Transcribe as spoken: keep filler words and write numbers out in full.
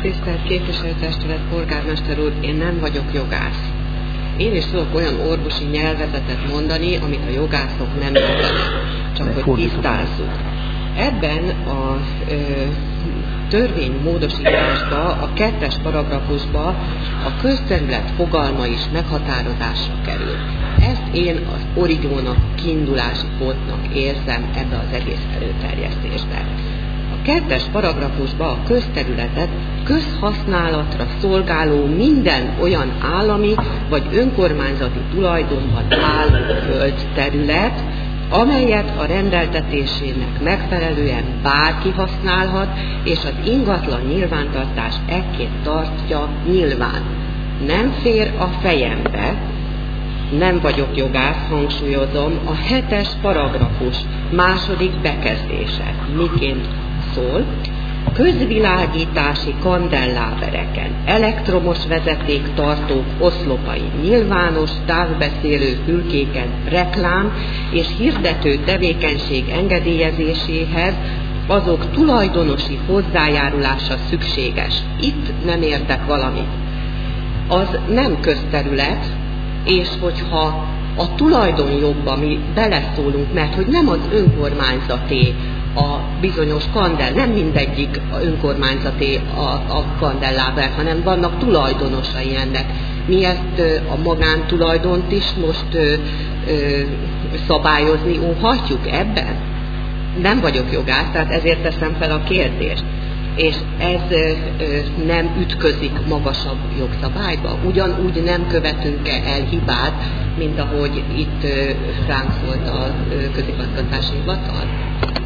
Tisztelt Képviselőtestület, polgármester úr, én nem vagyok jogász. Én is tudok olyan orvosi nyelvezetet mondani, amit a jogászok nem értenek, csak hogy tisztázzuk. Ebben a ö, törvénymódosításba, a kettes paragrafusba a közterület fogalma is meghatározásra kerül. Ezt én az origónak, kiindulási pontnak érzem ebbe az egész előterjesztésben. A kettes paragrafusban a közterületet közhasználatra szolgáló minden olyan állami vagy önkormányzati tulajdonban álló földterület, amelyet a rendeltetésének megfelelően bárki használhat, és az ingatlan nyilvántartás ekként tartja nyilván. Nem fér a fejembe, nem vagyok jogász, hangsúlyozom, a hetes paragrafus második bekezdése miként szól: közvilágítási kandellábereken, elektromos vezetéktartók oszlopai, nyilvános távbeszélő fülkéken reklám és hirdető tevékenység engedélyezéséhez azok tulajdonosi hozzájárulása szükséges. Itt nem értek valamit. Az nem közterület, és hogyha a tulajdonjogba mi beleszólunk, mert hogy nem az önkormányzaté a bizonyos kandell, nem mindegyik önkormányzaté a, a kandelláber, hanem vannak tulajdonosai ennek. Mi ezt a magántulajdont is most ö, ö, szabályozni óhatjuk ebben? Nem vagyok jogász, tehát ezért teszem fel a kérdést. És ez ö, ö, nem ütközik magasabb jogszabályba? Ugyanúgy nem követünk-e el hibát, mint ahogy itt ö, ránk szólt a közigazgatási hivatal?